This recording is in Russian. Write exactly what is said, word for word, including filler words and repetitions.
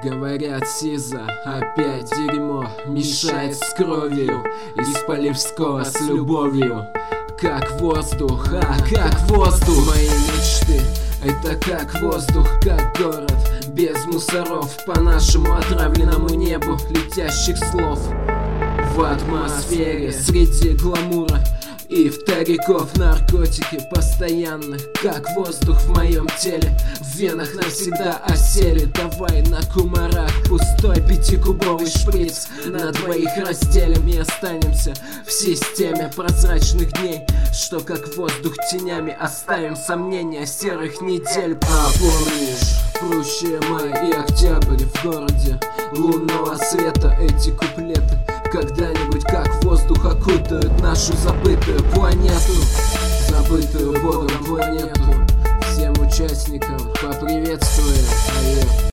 Говорят, Сиза опять дерьмо мешает с кровью, из Полевского с любовью. Как воздух, а как воздух. Мои мечты — это как воздух, как город без мусоров, по нашему отравленному небу летящих слов. В атмосфере среди гламура и вториков наркотики постоянно, как воздух в моем теле, в венах навсегда осели. Давай на кумарах пустой пятикубовый шприц, на двоих разделим и останемся в системе прозрачных дней, что как воздух тенями оставим сомнения серых недель. А помнишь прущие май и октябрь в городе лунного света? Эти куплеты когда-нибудь как воздух окутают нашу забытую планету, забытую Богом планету. Всем участникам поприветствуем.